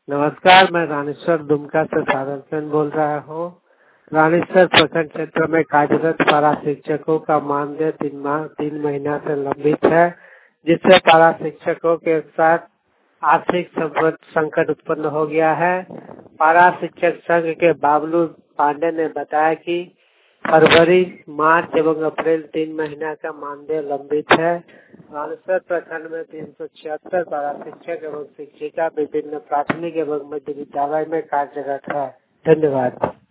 नमस्कार, मैं रानेश्वर दुमका से सागर सेन बोल रहा हूँ। रानेश्वर प्रखंड क्षेत्र में कार्यरत पारा शिक्षकों का मानदेय 3 महीना से लंबित है, जिससे पारा शिक्षकों के साथ आर्थिक संकट उत्पन्न हो गया है। पारा शिक्षक संघ के बाबलू पांडे ने बताया कि फरवरी, मार्च एवं अप्रैल 3 महीना का मानदेय लंबित है। रानेश्वर प्रखंड में 376 पारा शिक्षक एवं शिक्षिका विभिन्न प्राथमिक एवं मध्य विद्यालय में कार्यरत है। धन्यवाद।